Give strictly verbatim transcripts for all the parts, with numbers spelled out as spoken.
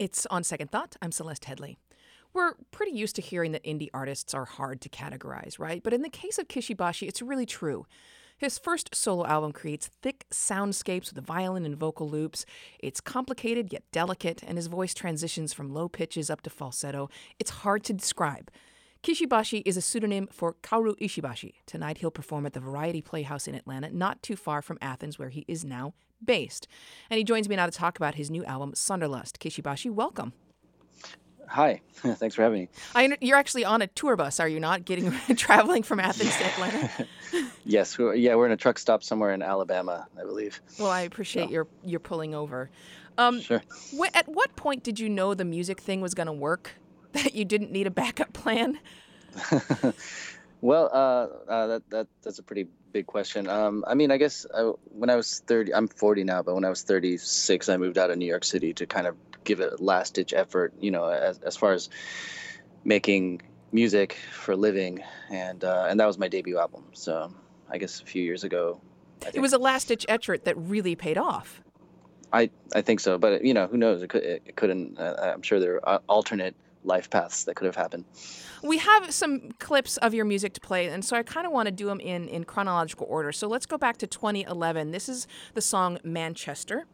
It's On Second Thought. I'm Celeste Headley. We're pretty used to hearing that indie artists are hard to categorize, right? But in the case of Kishibashi, it's really true. His first solo album creates thick soundscapes with violin and vocal loops. It's complicated yet delicate, and his voice transitions from low pitches up to falsetto. It's hard to describe. Kishibashi is a pseudonym for Kaoru Ishibashi. Tonight he'll perform at the Variety Playhouse in Atlanta, not too far from Athens, where he is now based. And he joins me now to talk about his new album, Sonderlust. Kishibashi, welcome. Hi, thanks for having me. I, you're actually on a tour bus, are you not? Getting traveling from Athens to Atlanta? Yes, we're, yeah, we're in a truck stop somewhere in Alabama, I believe. Well, I appreciate so. your your pulling over. Um, sure. Wh- at what point did you know the music thing was going to work? That you didn't need a backup plan? Well, uh, uh, that that that's a pretty big question. Um, I mean, I guess I, when I was thirty, I'm forty now, but when I was thirty-six, I moved out of New York City to kind of give it a last-ditch effort, you know, as as far as making music for a living, and uh, and that was my debut album. So I guess a few years ago. I think, it was a last-ditch effort that really paid off. I I think so, but you know, who knows? It could it couldn't. Uh, I'm sure there are alternate life paths that could have happened. We have some clips of your music to play, and so I kind of want to do them in, in chronological order. So let's go back to twenty eleven. This is the song Manchester.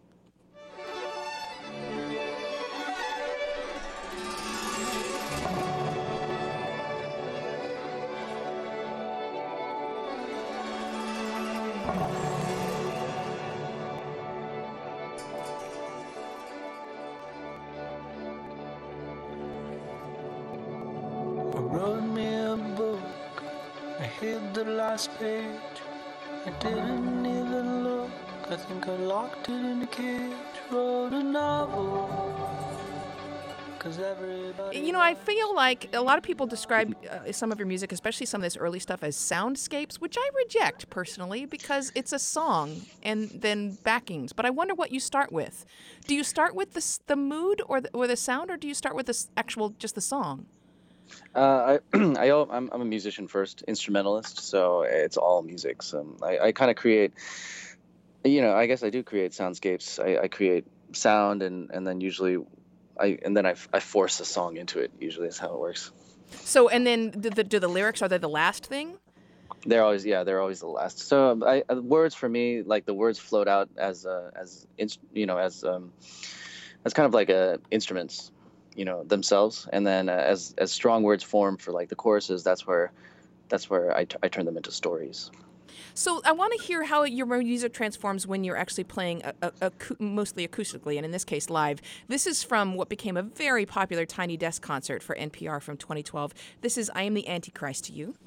Wrote me a book, I hid the last page, I didn't even look, I think I locked it in a cage, wrote a novel, cause everybody... You know, I feel like a lot of people describe uh, some of your music, especially some of this early stuff, as soundscapes, which I reject personally because it's a song and then backings. But I wonder what you start with. Do you start with the, the mood or the, or the sound, or do you start with the actual, just the song? Uh, I, I, I'm, I'm a musician first, instrumentalist, so it's all music. So I, I kind of create, you know, I guess I do create soundscapes. I, I create sound, and, and then usually, I and then I, I force a song into it. Usually, is how it works. So, and then do the, do the lyrics, are they the last thing? They're always, yeah, they're always the last. So I, I words for me, like the words float out as, uh, as you know, as, um, as kind of like a instruments. You know, themselves, and then uh, as as strong words form for like the choruses, that's where that's where I, t- I turn them into stories. So I want to hear how your music transforms when you're actually playing a, a, a, mostly acoustically, and in this case live. This is from what became a very popular Tiny Desk concert for N P R from twenty twelve. This is I Am the Antichrist to You.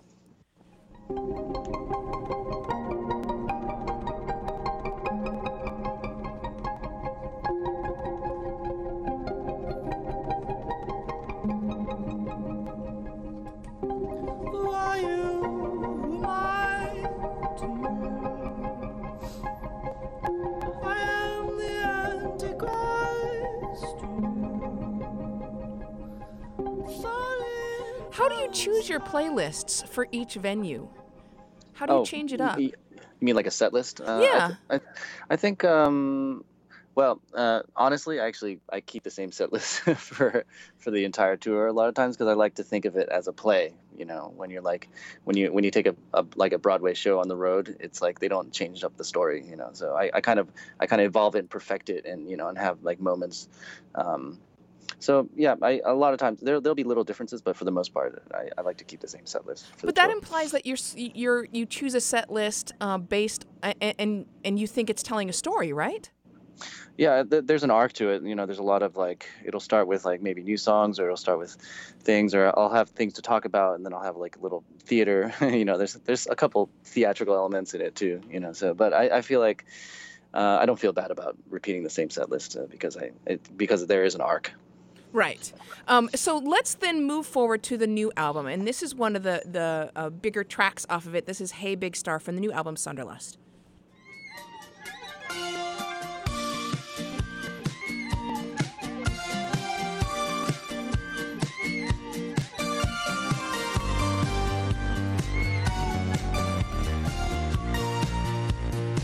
How do you choose your playlists for each venue? How do you Oh, change it up? you mean like a set list? Uh, Yeah. I, th- I, I think, um, well, uh, honestly, I actually I keep the same set list for for the entire tour a lot of times because I like to think of it as a play. You know, when you're like when you when you take a, a like a Broadway show on the road, it's like they don't change up the story. You know, so I, I kind of I kind of evolve it and perfect it, and you know, and have like moments. Um, So yeah, I, a lot of times there there'll be little differences, but for the most part, I, I like to keep the same set list. For But the that tour. implies that you're you're you choose a set list uh, based uh, and and you think it's telling a story, right? Yeah, th- there's an arc to it. You know, there's a lot of like it'll start with like maybe new songs, or it'll start with things, or I'll have things to talk about, and then I'll have like a little theater. you know, there's there's a couple theatrical elements in it too. You know, so but I, I feel like uh, I don't feel bad about repeating the same set list uh, because I it, because there is an arc. Right. Um, so let's then move forward to the new album. And this is one of the, the uh, bigger tracks off of it. This is Hey Big Star from the new album, Sonderlust.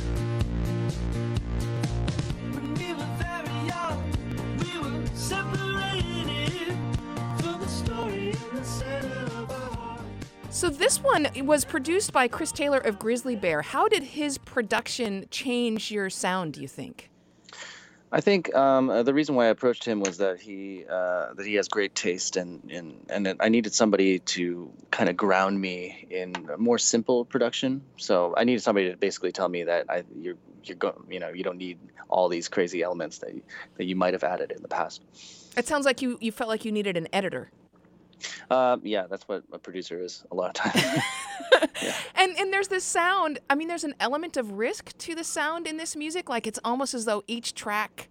When we were very young, we were separate. So this one was produced by Chris Taylor of Grizzly Bear. How did his production change your sound, do you think? I think um, uh, the reason why I approached him was that he uh, that he has great taste, and and and that I needed somebody to kind of ground me in a more simple production. So I needed somebody to basically tell me that I you're you're going you know you don't need all these crazy elements that you, that you might have added in the past. It sounds like you, you felt like you needed an editor. Uh, yeah, that's what a producer is a lot of times. Yeah. And and there's this sound. I mean, there's an element of risk to the sound in this music. Like it's almost as though each track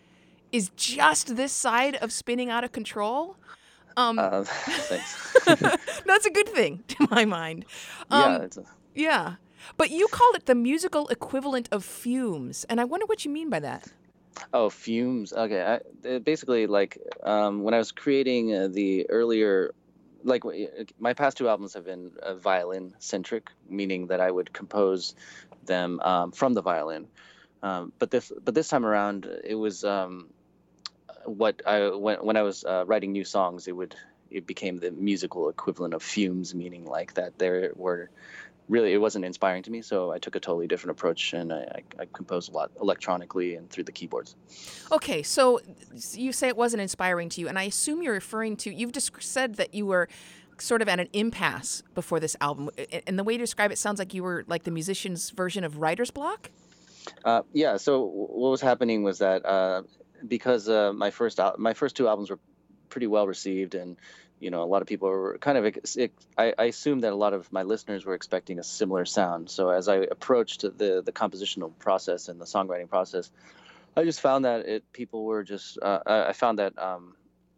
is just this side of spinning out of control. Um, Uh, thanks. that's a good thing to my mind. Um, yeah, it's a, yeah. But you called it the musical equivalent of fumes, and I wonder what you mean by that. Oh, fumes. Okay. I, uh, basically, like um, when I was creating uh, the earlier, like w- uh, my past two albums have been uh, violin centric, meaning that I would compose them um, from the violin. Um, but this, but this time around, it was um, what I when when I was uh, writing new songs, it would it became the musical equivalent of fumes, meaning like that there were really it wasn't inspiring to me, so I took a totally different approach, and I, I, I composed a lot electronically and through the keyboards. Okay, so you say it wasn't inspiring to you, and I assume you're referring to, you've just said that you were sort of at an impasse before this album, and the way you describe it sounds like you were like the musician's version of writer's block? Uh, yeah. So what was happening was that uh, because uh, my first al- my first two albums were pretty well received, and you know a lot of people were kind of ex- ex- I, I assumed that a lot of my listeners were expecting a similar sound. So as I approached the the compositional process and the songwriting process, I just found that it people were just uh, I I found that um,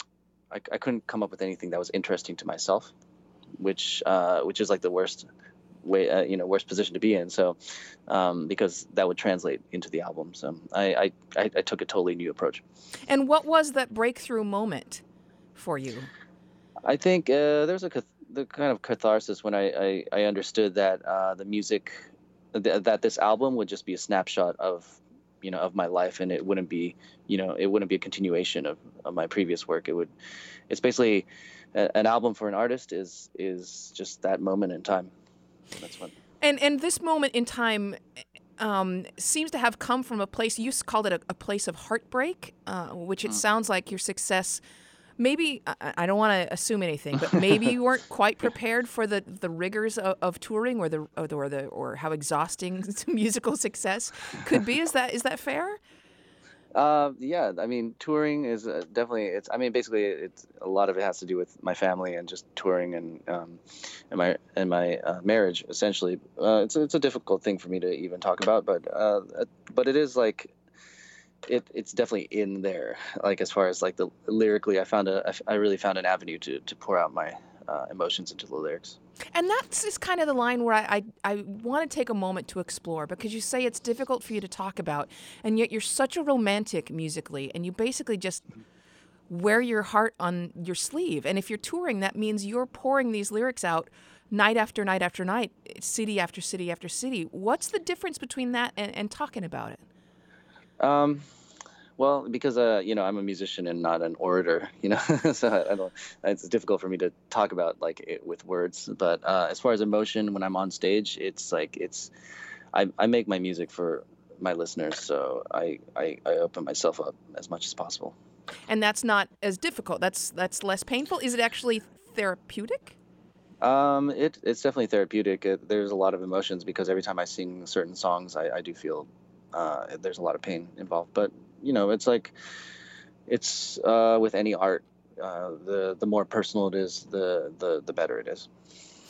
I, I couldn't come up with anything that was interesting to myself, which uh, which is like the worst way uh, you know worst position to be in. So um, because that would translate into the album. So I, I I I took a totally new approach. And what was that breakthrough moment for you? I think uh, there's a cath- the kind of catharsis when I I, I understood that uh, the music th- that this album would just be a snapshot of you know of my life, and it wouldn't be you know it wouldn't be a continuation of, of my previous work. It would it's basically a, an album for an artist is is just that moment in time. That's what. And and this moment in time um, seems to have come from a place, you s- called it a, a place of heartbreak, uh, which it sounds like your success, maybe, I, I don't want to assume anything, but maybe you weren't quite prepared for the, the rigors of, of touring or the, or the or the or how exhausting musical success could be. Is that is that fair? Uh, yeah, I mean, touring is uh, definitely it's. I mean, basically, it's a lot of it has to do with my family and just touring and um, and my and my uh, marriage. Essentially, uh, it's a, it's a difficult thing for me to even talk about, but uh, uh, but it is like it it's definitely in there. Like as far as like the lyrically, I found a I really found an avenue to to pour out my uh, emotions into the lyrics. And that's is kind of the line where I, I, I want to take a moment to explore, because you say it's difficult for you to talk about, and yet you're such a romantic musically, and you basically just wear your heart on your sleeve. And if you're touring, that means you're pouring these lyrics out night after night after night, city after city after city. What's the difference between that and, and talking about it? Um, Well, because uh, you know, I'm a musician and not an orator, you know, so I, I don't. It's difficult for me to talk about like it with words. But uh, as far as emotion, when I'm on stage, it's like it's. I I make my music for my listeners, so I I, I open myself up as much as possible. And that's not as difficult. That's that's less painful. Is it actually therapeutic? Um, it it's definitely therapeutic. It, there's a lot of emotions because every time I sing certain songs, I, I do feel uh, there's a lot of pain involved. But you know, it's like it's uh, with any art. Uh, the the more personal it is, the the the better it is.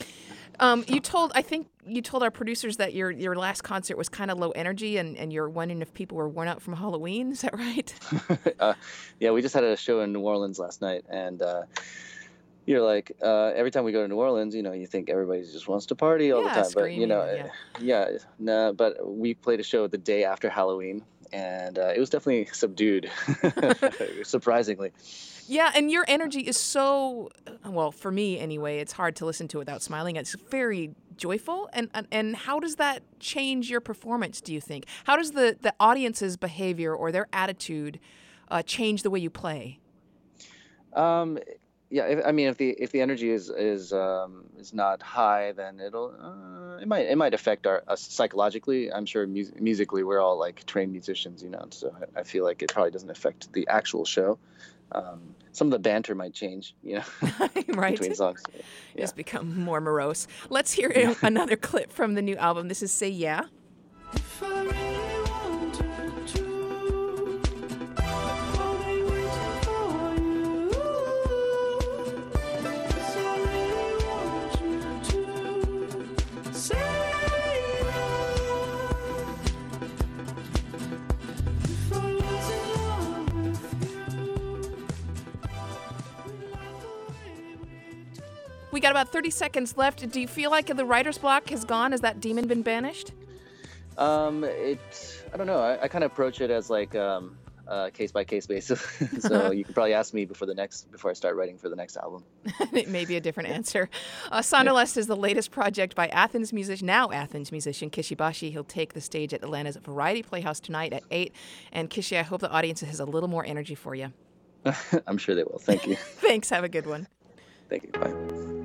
Um, you told, I think you told our producers that your your last concert was kind of low energy, and, and you're wondering if people were worn out from Halloween. Is that right? uh, yeah, we just had a show in New Orleans last night, and uh, you're like, uh, every time we go to New Orleans, you know, you think everybody just wants to party all Yeah, the time, but you screaming, know, yeah. yeah, yeah no, but we played a show the day after Halloween, and uh, it was definitely subdued, surprisingly. Yeah, and your energy is so, well, for me anyway, it's hard to listen to without smiling. It's very joyful. And and, and how does that change your performance, do you think? How does the, the audience's behavior or their attitude uh, change the way you play? Um, yeah, if, I mean, if the if the energy is is um, is not high, then it'll uh, it might it might affect our us psychologically. I'm sure mus- musically we're all like trained musicians, you know, so I, I feel like it probably doesn't affect the actual show. Um, some of the banter might change, you know, Right? between songs. Yeah. Just become more morose. Let's hear Yeah. another clip from the new album. This is Say Yeah. If I really wanted to, I'll be waiting for you. 'Cause I really want you to say yeah. If I was in love with you, we'd like the way we do. We got about thirty seconds left. Do you feel like the writer's block has gone? Has that demon been banished? Um, it, I don't know. I, I kind of approach it as like um, uh, case by case basis. So you could probably ask me before the next, before I start writing for the next album. It may be a different answer. Uh, Sonderlust is the latest project by Athens musician, now Athens musician Kishi Bashi. He'll take the stage at Atlanta's Variety Playhouse tonight at eight. And Kishi, I hope the audience has a little more energy for you. I'm sure they will. Thank you. Thanks. Have a good one. Thank you. Bye.